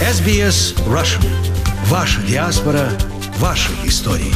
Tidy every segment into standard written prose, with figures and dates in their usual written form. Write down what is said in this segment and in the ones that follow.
SBS Russian. Ваша диаспора, ваши истории.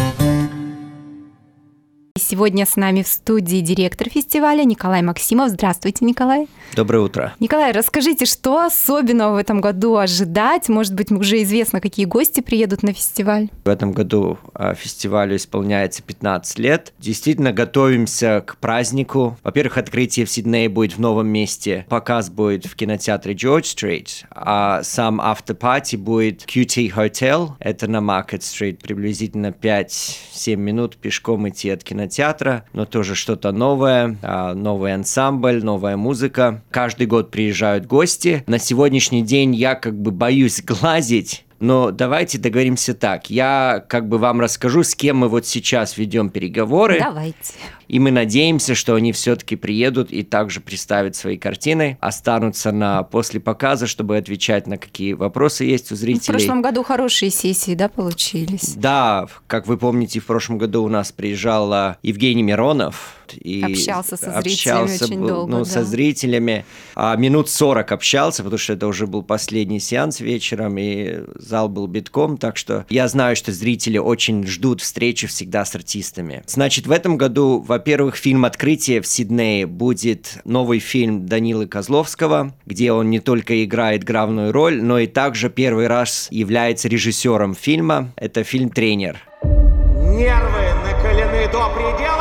Сегодня с нами в студии директор фестиваля Николай Максимов. Здравствуйте, Николай. Доброе утро. Николай, расскажите, что особенного в этом году ожидать? Может быть, уже известно, какие гости приедут на фестиваль? В этом году фестивалю исполняется 15 лет. Действительно готовимся к празднику. Во-первых, открытие в Сиднее будет в новом месте. Показ будет в кинотеатре Джордж-стрит, а сам автопати будет QT Hotel. Это на Маркет-стрит. Приблизительно 5-7 минут пешком идти от кинотеатра, но тоже что-то новое, новый ансамбль, новая музыка. Каждый год приезжают гости. На сегодняшний день я боюсь глазить, но давайте договоримся так. Я вам расскажу, с кем мы вот сейчас ведем переговоры. Давайте. И мы надеемся, что они все-таки приедут и также представят свои картины, останутся после показа, чтобы отвечать на какие вопросы есть у зрителей. В прошлом году хорошие сессии, получились? Да, как вы помните, в прошлом году у нас приезжал Евгений Миронов. И общался со зрителями очень долго. Со зрителями. Минут 40 общался, потому что это уже был последний сеанс вечером, и зал был битком, так что я знаю, что зрители очень ждут встречи всегда с артистами. Значит, в этом году, во-первых, фильм «Открытие» в Сиднее будет новый фильм Данилы Козловского, где он не только играет главную роль, но и также первый раз является режиссером фильма. Это фильм «Тренер». Нервы накалены до предела.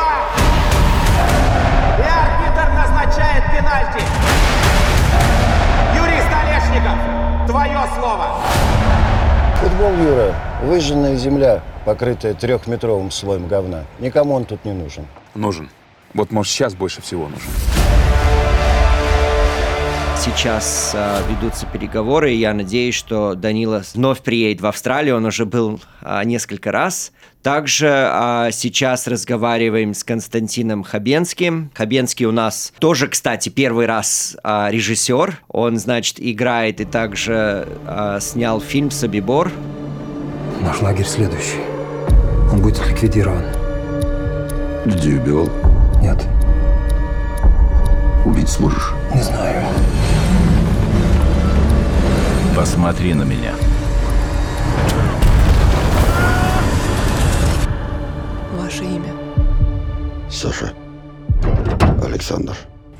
И арбитр назначает пенальти. Юрий Столешников, твое слово. Футбол, Юра, выжженная земля, покрытая 3-метровым слоем говна. Никому он тут не нужен. Нужен. Вот, может, сейчас больше всего нужен. Сейчас ведутся переговоры, и я надеюсь, что Данила вновь приедет в Австралию. Он уже был несколько раз. Также сейчас разговариваем с Константином Хабенским. Хабенский у нас тоже, кстати, первый раз режиссер. Он, играет и также снял фильм «Собибор». Наш лагерь следующий. Он будет ликвидирован. Людей убивал? Нет. Убить сможешь? Не знаю. Посмотри на меня. Ваше имя? Саша. Александр.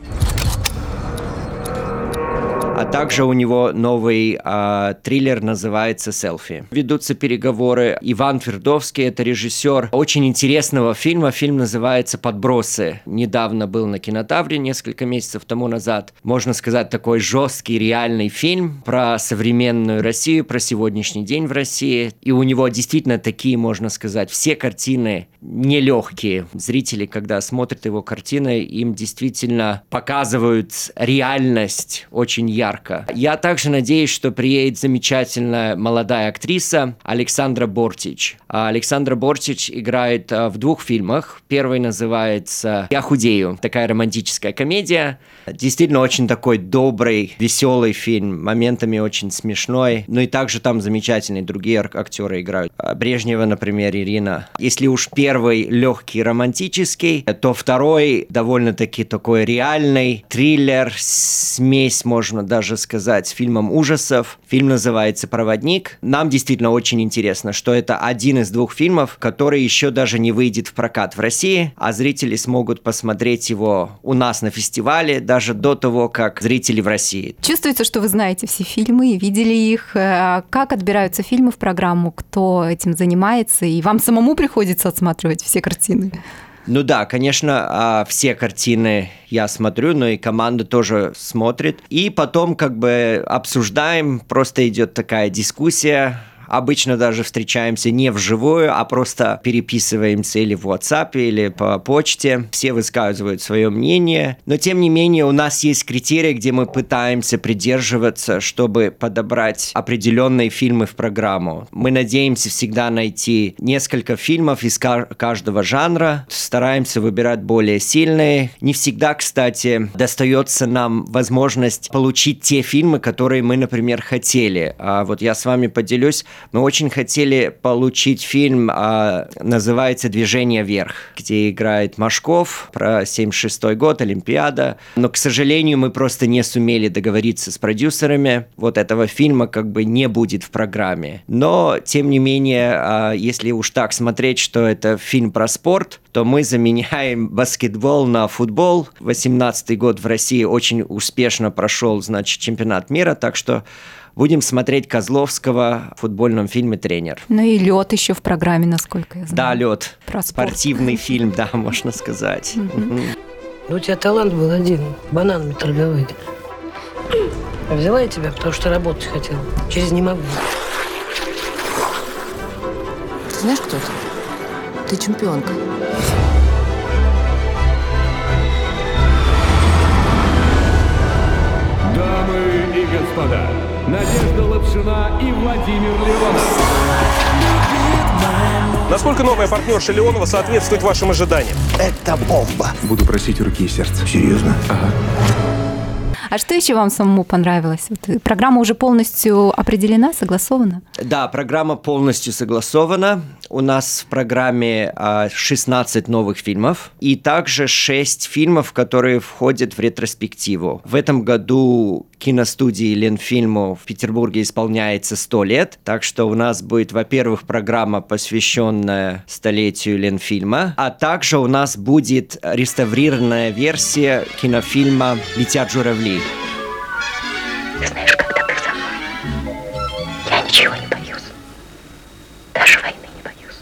А также у него новый триллер, называется «Селфи». Ведутся переговоры. Иван Твердовский, это режиссер очень интересного фильма. Фильм называется «Подбросы». Недавно был на Кинотавре, несколько месяцев тому назад. Можно сказать, такой жесткий, реальный фильм про современную Россию, про сегодняшний день в России. И у него действительно такие, можно сказать, все картины нелегкие. Зрители, когда смотрят его картины, им действительно показывают реальность очень ярко. Я также надеюсь, что приедет замечательная молодая актриса Александра Бортич. Александра Бортич играет в 2 фильмах. Первый называется «Я худею». Такая романтическая комедия. Действительно очень такой добрый, веселый фильм. Моментами очень смешной. Ну и также там замечательные другие актеры играют. Брежнева, например, Ирина. Если уж первый легкий, романтический, то второй довольно-таки такой реальный триллер, смесь, можно даже сказать, с фильмом ужасов. Фильм называется «Проводник». Нам действительно очень интересно, что это один из 2 фильмов, который еще даже не выйдет в прокат в России, а зрители смогут посмотреть его у нас на фестивале даже до того, как зрители в России. Чувствуется, что вы знаете все фильмы, видели их. Как отбираются фильмы в программу, кто этим занимается, и вам самому приходится отсматривать все картины? Ну да, конечно, все картины я смотрю, но и команда тоже смотрит. И потом обсуждаем, просто идет такая дискуссия. Обычно даже встречаемся не вживую, а просто переписываемся или в WhatsApp, или по почте. Все высказывают свое мнение. Но, тем не менее, у нас есть критерии, где мы пытаемся придерживаться, чтобы подобрать определенные фильмы в программу. Мы надеемся всегда найти несколько фильмов из каждого жанра. Стараемся выбирать более сильные. Не всегда, кстати, достается нам возможность получить те фильмы, которые мы, например, хотели. Вот я с вами поделюсь. Мы очень хотели получить фильм, называется «Движение вверх», где играет Машков, про 76-й год, Олимпиада. Но, к сожалению, мы просто не сумели договориться с продюсерами. Вот этого фильма как бы не будет в программе. Но, тем не менее, если уж так смотреть, что это фильм про спорт, то мы заменяем баскетбол на футбол. 18-й год в России очень успешно прошел, значит, чемпионат мира, так что будем смотреть Козловского в футбольном фильме «Тренер». Ну и «Лед» еще в программе, насколько я знаю. Да, «Лед». Про спорт. Спортивный фильм, да, можно сказать. Ну, у тебя талант был один – бананами торговать. А взяла я тебя, потому что работать хотела. Через не могу. Знаешь, кто ты? Ты чемпионка. Дамы и господа, Надежда Лапшина и Владимир Леонов. Насколько новая партнерша Леонова соответствует вашим ожиданиям? Это бомба. Буду просить руки и сердца. Серьезно? Ага. А что еще вам самому понравилось? Вот, программа уже полностью определена, согласована? Да, программа полностью согласована. У нас в программе 16 новых фильмов и также 6 фильмов, которые входят в ретроспективу. В этом году киностудии Ленфильму в Петербурге исполняется 100 лет, так что у нас будет, во-первых, программа, посвященная столетию Ленфильма, а также у нас будет реставрированная версия кинофильма «Летят журавли». Ты знаешь, когда ты со мной, я ничего не боюсь. Даже войны не боюсь.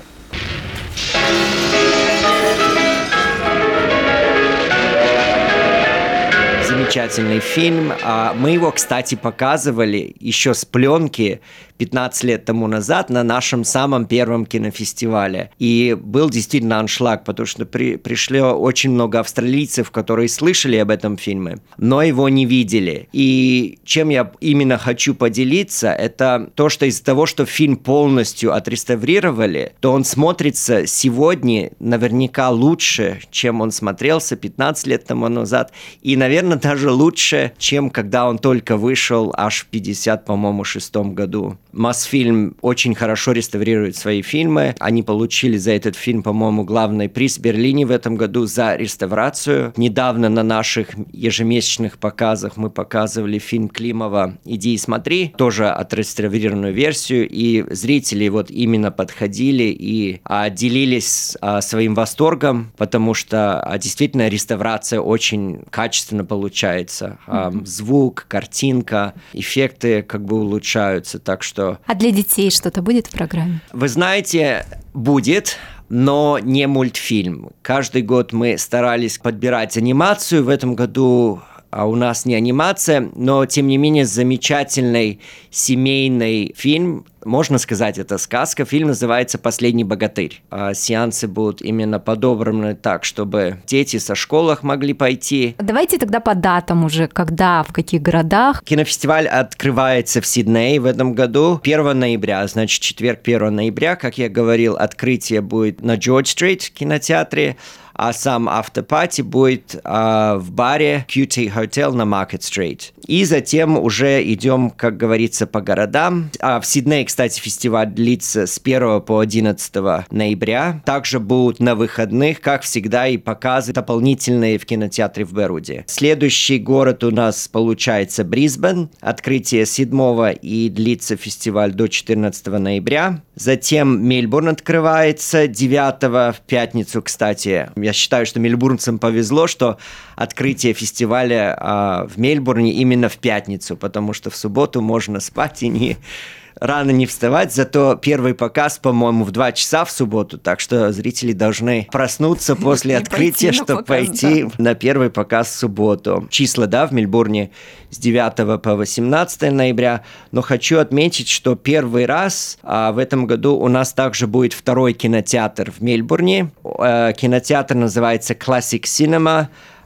Замечательный фильм. Мы его, кстати, показывали еще с пленки 15 лет тому назад на нашем самом первом кинофестивале. И был действительно аншлаг, потому что пришло очень много австралийцев, которые слышали об этом фильме, но его не видели. И чем я именно хочу поделиться, это то, что из-за того, что фильм полностью отреставрировали, то он смотрится сегодня наверняка лучше, чем он смотрелся 15 лет тому назад. И, наверное, даже лучше, чем когда он только вышел аж в 50, по-моему, 6-м году. Мосфильм очень хорошо реставрирует свои фильмы. Они получили за этот фильм, по-моему, главный приз в Берлине в этом году за реставрацию. Недавно на наших ежемесячных показах мы показывали фильм Климова «Иди и смотри», тоже отреставрированную версию, и зрители вот именно подходили и делились своим восторгом, потому что действительно реставрация очень качественно получается. Звук, картинка, эффекты как бы улучшаются, так что... А для детей что-то будет в программе? Вы знаете, будет, но не мультфильм. Каждый год мы старались подбирать анимацию. В этом году у нас не анимация, но, тем не менее, замечательный семейный фильм. Можно сказать, это сказка. Фильм называется «Последний богатырь». Сеансы будут именно подобраны так, чтобы дети со школах могли пойти. Давайте тогда по датам уже, когда, в каких городах. Кинофестиваль открывается в Сиднее в этом году 1 ноября, значит, четверг 1 ноября. Как я говорил, открытие будет на Джордж-стрит кинотеатре, а сам автопати будет в баре QT Hotel на Маркет-стрит. И затем уже идем, как говорится, по городам. В Сиднее, кстати, фестиваль длится с 1 по 11 ноября. Также будут на выходных, как всегда, и показы дополнительные в кинотеатре в Беруде. Следующий город у нас получается Брисбен. Открытие 7 и длится фестиваль до 14 ноября. Затем Мельбурн открывается 9 в пятницу, кстати. Я считаю, что мельбурнцам повезло, что открытие фестиваля в Мельбурне именно в пятницу, потому что в субботу можно спать и рано не вставать, зато первый показ, по-моему, в 2 часа в субботу, так что зрители должны проснуться после открытия, чтобы пойти на первый показ в субботу. Числа, да, в Мельбурне с 9 по 18 ноября, но хочу отметить, что первый раз в этом году у нас также будет второй кинотеатр в Мельбурне. Кинотеатр называется Classic Cinema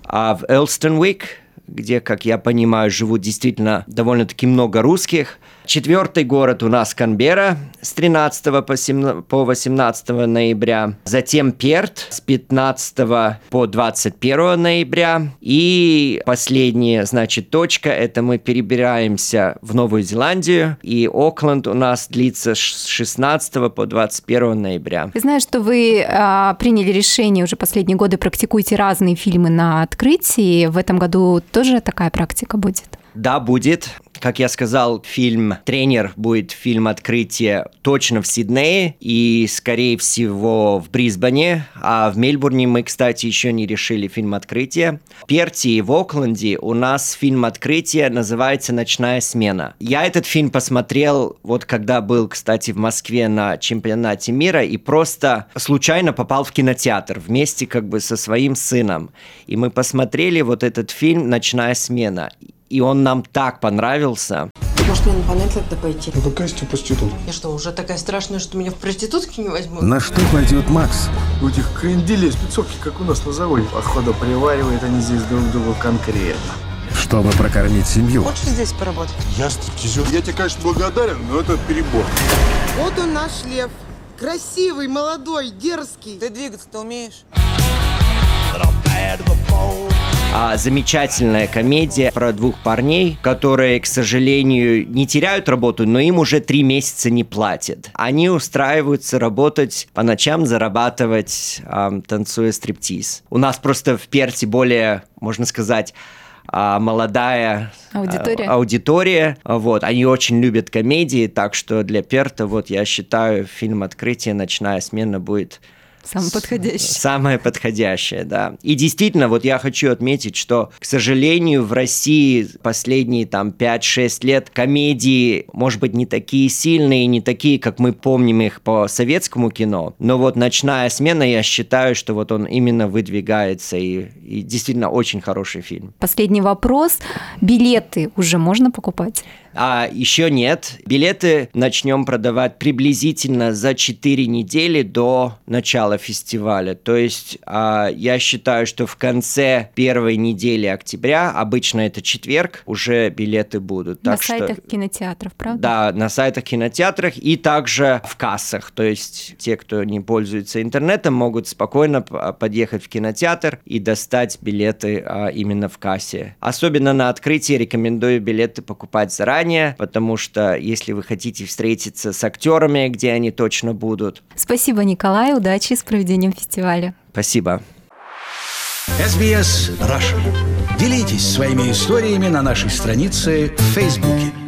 в Элстонвик, где, как я понимаю, живут действительно довольно-таки много русских. 4-й город у нас Канберра с 13 по 18 ноября. Затем Перт с 15 по 21 ноября. И последняя, значит, точка, это мы перебираемся в Новую Зеландию. И Окленд у нас длится с 16 по 21 ноября. Я знаю, что вы приняли решение, уже последние годы практикуете разные фильмы на открытии. В этом году тоже такая практика будет? Да, будет. Как я сказал, фильм «Тренер» будет фильм открытия точно в Сиднее и, скорее всего, в Брисбене. А в Мельбурне мы, кстати, еще не решили фильм открытия. В Перте и в Окленде у нас фильм открытия называется «Ночная смена». Я этот фильм посмотрел, вот когда был, кстати, в Москве на чемпионате мира, и просто случайно попал в кинотеатр вместе как бы со своим сыном. И мы посмотрели вот этот фильм «Ночная смена». И он нам так понравился. Может, мне на панель тогда пойти? Ну какая из тебя проститутка? Я что, уже такая страшная, что меня в проститутки не возьмут? На что пойдет Макс? У этих кренделей спецовки, как у нас на заводе. Походу, приваривают они здесь друг другу конкретно. Чтобы прокормить семью. Хочешь здесь поработать? Я стриптизер. Я тебе, конечно, благодарен, но это перебор. Вот он наш лев. Красивый, молодой, дерзкий. Ты двигаться-то умеешь? Замечательная комедия про двух парней, которые, к сожалению, не теряют работу, но им уже 3 месяца не платят. Они устраиваются работать по ночам, зарабатывать, танцуя стриптиз. У нас просто в Перте более, можно сказать, молодая аудитория. Вот. Они очень любят комедии, так что для Перта, вот я считаю, фильм «Открытие. Ночная смена» будет самое подходящее. Самое подходящее, да. И действительно, вот я хочу отметить, что, к сожалению, в России последние 5-6 лет комедии, может быть, не такие сильные, не такие, как мы помним их по советскому кино, но вот «Ночная смена», я считаю, что вот он именно выдвигается, и действительно очень хороший фильм. Последний вопрос. Билеты уже можно покупать? Еще нет. Билеты начнем продавать приблизительно за 4 недели до начала фестиваля. То есть я считаю, что в конце первой недели октября, обычно это четверг, уже билеты будут. На сайтах кинотеатров, правда? Да, на сайтах кинотеатров и также в кассах. То есть те, кто не пользуется интернетом, могут спокойно подъехать в кинотеатр и достать билеты именно в кассе. Особенно на открытии рекомендую билеты покупать заранее, потому что если вы хотите встретиться с актерами, где они точно будут. Спасибо, Николай, удачи с проведением фестиваля. Спасибо. SBS Russian. Делитесь своими историями на нашей странице в Фейсбуке.